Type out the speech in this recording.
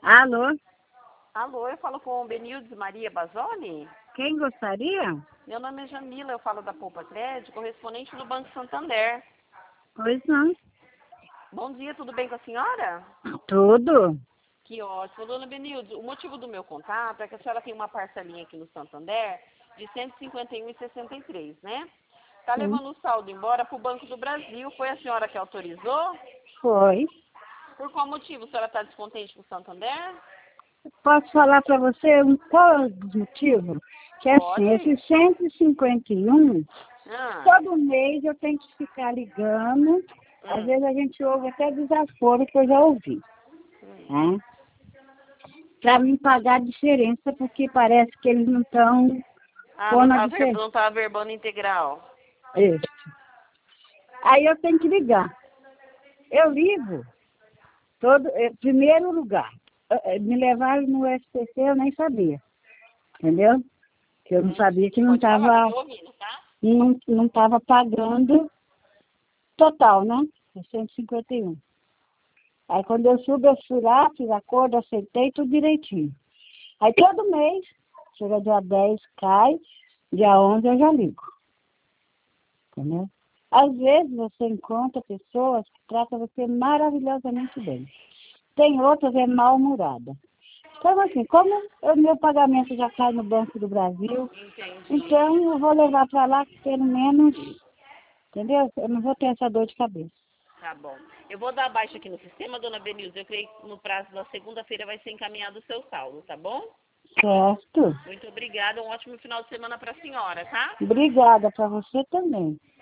Alô? Alô, eu falo com o Benildes Maria Basoli? Quem gostaria? Meu nome é Jamila, eu falo da Poupa Crédito, correspondente do Banco Santander. Pois não. Bom dia, tudo bem com a senhora? Tudo? Que ótimo. Dona Benildes, o motivo do meu contato é que a senhora tem uma parcelinha aqui no Santander de R$ 151,63, né? Tá Sim. levando o saldo embora para o Banco do Brasil. Foi a senhora que autorizou? Foi. Por qual motivo a senhora está descontente com o Santander? Posso falar para você qual é o motivo? Que é assim, Pode. esse 151, Ah, todo mês eu tenho que ficar ligando. Às vezes a gente ouve até desaforo que eu já ouvi. Né? Para me pagar a diferença, porque parece que eles não estão pondo a diferença. não tá verbando integral. Isso. Aí eu tenho que ligar. Eu ligo, primeiro lugar. Me levaram no SPC, eu nem sabia. Entendeu? Que eu não sabia que não Pode falar, estava tô te ouvindo, tá? não tava pagando total, né? 151. Aí quando eu subo, eu fui lá, fiz acordo, aceitei tudo direitinho. Aí todo mês, chega dia 10, cai, dia 11 eu já ligo. Entendeu? Às vezes você encontra pessoas que tratam você maravilhosamente bem. Tem outras é mal-humorada. Então, assim, como o meu pagamento já cai no Banco do Brasil, Entendi. então eu vou levar para lá que pelo menos, entendeu? Eu não vou ter essa dor de cabeça. Tá bom. Eu vou dar baixa aqui no sistema, dona Benilde. Eu creio que no prazo da segunda-feira vai ser encaminhado o seu saldo, tá bom? Certo? Muito obrigada. Um ótimo final de semana para a senhora, tá? Obrigada para você também.